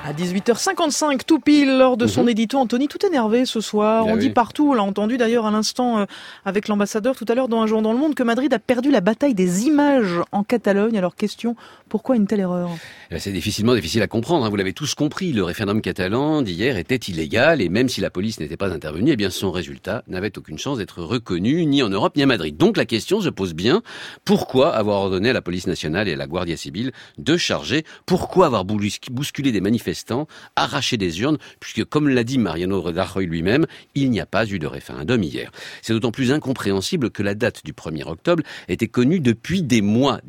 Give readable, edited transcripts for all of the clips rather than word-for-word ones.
À 18h55, tout pile, lors de son édito, Anthony, tout énervé ce soir. On dit partout, on l'a entendu d'ailleurs à l'instant avec l'ambassadeur tout à l'heure dans Un jour dans le monde, que Madrid a perdu la bataille des images en Catalogne. Alors question, pourquoi une telle erreur ? C'est difficile à comprendre, vous l'avez tous compris. Le référendum catalan d'hier était illégal et même si la police n'était pas intervenue, eh bien son résultat n'avait aucune chance d'être reconnu ni en Europe ni à Madrid. Donc la question se pose bien, pourquoi avoir ordonné à la police nationale et à la Guardia Civile de charger ? Pourquoi avoir bousculé des manifestants, arraché des urnes, puisque comme l'a dit Mariano Rajoy lui-même, il n'y a pas eu de référendum hier. C'est d'autant plus incompréhensible que la date du 1er octobre était connue depuis des mois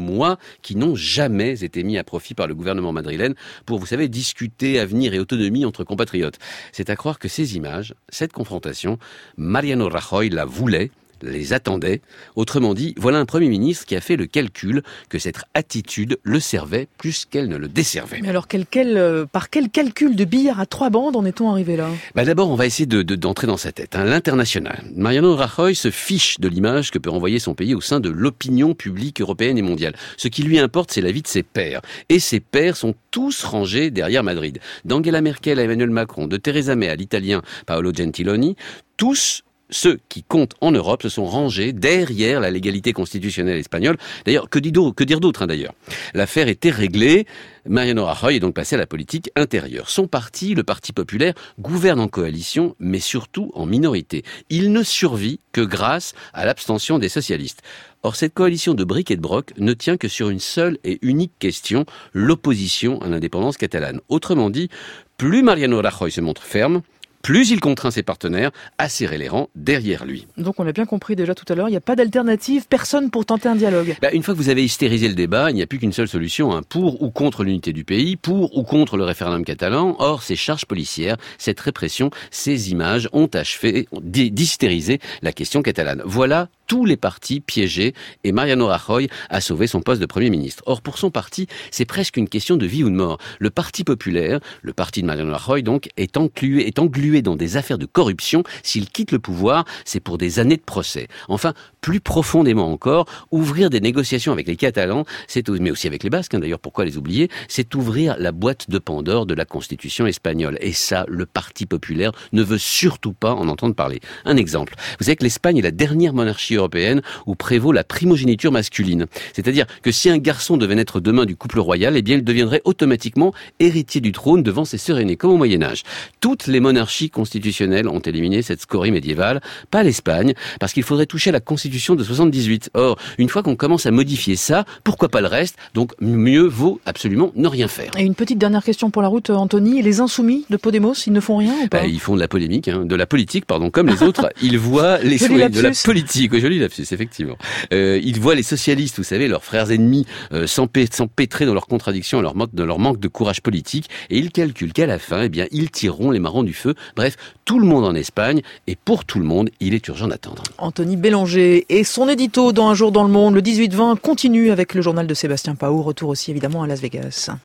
qui n'ont jamais été mis à profit par le gouvernement madrilène pour, vous savez, discuter avenir et autonomie entre compatriotes. C'est à croire que ces images, cette confrontation, Mariano Rajoy la voulait, les attendait. Autrement dit, voilà un Premier ministre qui a fait le calcul que cette attitude le servait plus qu'elle ne le desservait. Mais alors, par quel calcul de billard à 3 bandes en est-on arrivé là ? D'abord, on va essayer d'entrer dans sa tête. L'international. Mariano Rajoy se fiche de l'image que peut renvoyer son pays au sein de l'opinion publique européenne et mondiale. Ce qui lui importe, c'est la vie de ses pairs. Et ses pairs sont tous rangés derrière Madrid. D'Angela Merkel à Emmanuel Macron, de Theresa May à l'italien Paolo Gentiloni, tous ceux qui comptent en Europe se sont rangés derrière la légalité constitutionnelle espagnole. D'ailleurs, que dire d'autre d'ailleurs ? L'affaire était réglée. Mariano Rajoy est donc passé à la politique intérieure. Son parti, le Parti populaire, gouverne en coalition, mais surtout en minorité. Il ne survit que grâce à l'abstention des socialistes. Or, cette coalition de briques et de broc ne tient que sur une seule et unique question, l'opposition à l'indépendance catalane. Autrement dit, plus Mariano Rajoy se montre ferme, plus il contraint ses partenaires à serrer les rangs derrière lui. Donc on l'a bien compris déjà tout à l'heure, il n'y a pas d'alternative, personne pour tenter un dialogue. Une fois que vous avez hystérisé le débat, il n'y a plus qu'une seule solution, pour ou contre l'unité du pays, pour ou contre le référendum catalan. Or, ces charges policières, cette répression, ces images ont achevé d'hystériser la question catalane. Voilà tous les partis piégés et Mariano Rajoy a sauvé son poste de Premier ministre. Or, pour son parti, c'est presque une question de vie ou de mort. Le Parti populaire, le parti de Mariano Rajoy donc, est englué dans des affaires de corruption. S'il quitte le pouvoir, c'est pour des années de procès. Enfin, plus profondément encore, ouvrir des négociations avec les Catalans, mais aussi avec les Basques, d'ailleurs, pourquoi les oublier, c'est ouvrir la boîte de Pandore de la Constitution espagnole. Et ça, le Parti populaire ne veut surtout pas en entendre parler. Un exemple. Vous savez que l'Espagne est la dernière monarchie européenne où prévaut la primogéniture masculine. C'est-à-dire que si un garçon devait naître demain du couple royal, eh bien, il deviendrait automatiquement héritier du trône devant ses sœurs aînées, comme au Moyen-Âge. Toutes les monarchies constitutionnelles ont éliminé cette scorie médiévale, pas l'Espagne, parce qu'il faudrait toucher à la Constitution de 78. Or, une fois qu'on commence à modifier ça, pourquoi pas le reste ? Donc, mieux vaut absolument ne rien faire. Et une petite dernière question pour la route, Anthony. Les insoumis de Podemos, ils ne font rien ou pas ? Ils font de la politique, comme les autres. Ils voient de la politique. Joli lapsus, effectivement. Ils voient les socialistes, vous savez, leurs frères ennemis, s'empêtrer dans leurs contradictions, dans leur manque de courage politique, et ils calculent qu'à la fin, ils tireront les marrons du feu. Bref, tout le monde en Espagne, et pour tout le monde, il est urgent d'attendre. Anthony Bélanger et son édito dans Un jour dans le monde, le 18-20, continue avec le journal de Sébastien Pao. Retour aussi évidemment à Las Vegas.